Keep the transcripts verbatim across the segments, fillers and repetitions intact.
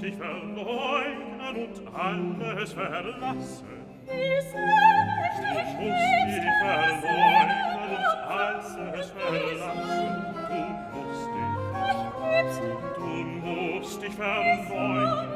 musst dich verleugnen und alles verlassen. Wie soll ich Du dich musst dich liebst, verleugnen und alles verlassen. Du musst dich, du musst dich verleugnen.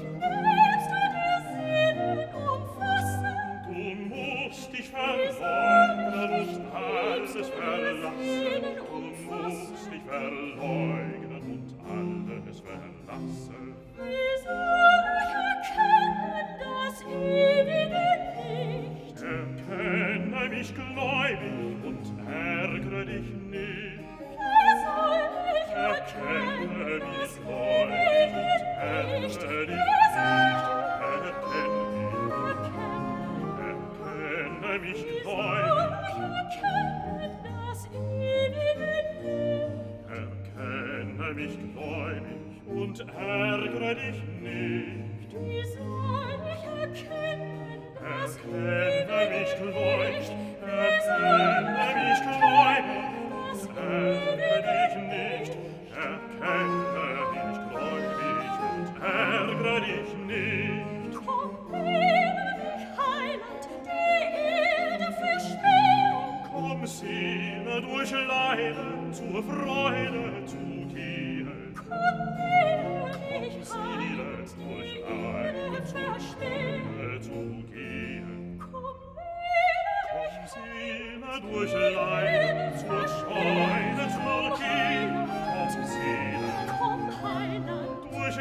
Du musst dich verleugnen und alles verlassen. Du musst dich verleugnen und alles verlassen. Wie soll ich erkennen das ewige Licht? Erkenne mich gläubig und ärgere dich nicht. Wie soll ich Erkenne erkennen mich das gläubig und ewige Licht? ärgere dich Wie soll nicht. ich Erkenne mich, erkennen? erkenne mich Wie soll gläubig. ich erkennen das ewige Licht? Erkenne mich gläubig und ärgere dich nicht. Wie soll ich erkennen das Erkenne mich ewige gläubig, Licht? Wie soll erkenne ich mich gläubig das und ärgere ewige dich nicht. Erkenne mich gläubig und ärgere dich nicht. Komm, lehre mich, Heiland, die Erde Verstehung. Komm, Seele, durch Leiden zur Freude zu gehen. Komm, lehre mich, Komm, Seele, Heiland, durch die Leiden Erde zur Verstehung. Freude zu gehen. Komm, lehre Komm, mich, Seele, durch Leiden zur Freude zu gehen. Komm, Seele, komm, Heiland, durch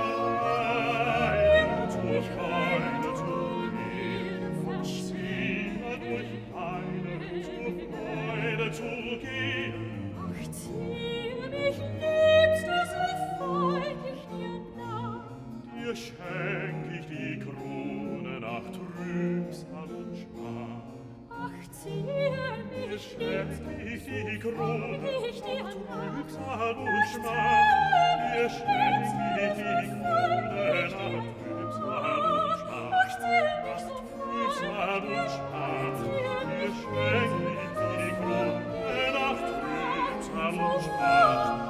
Leiden zur Freude zu gehen. Komm, Seele, durch Leiden zur Freude zu gehen. ach, ziehe mich, Liebste, so folg ich dir nach. Dir schenk ich die Krone nach Trübsal und Schmach. Ach, ziehe Dir mich, schenk ich die Krone ich dir nach nach. Trübsal und Schmach. Dir schenk ich die Krone nach Trübsal und Schmach. Ach, ziehe mich so Trübsal und Schmach. Dir schenk ich die Krone nach Trübsal und Schmach.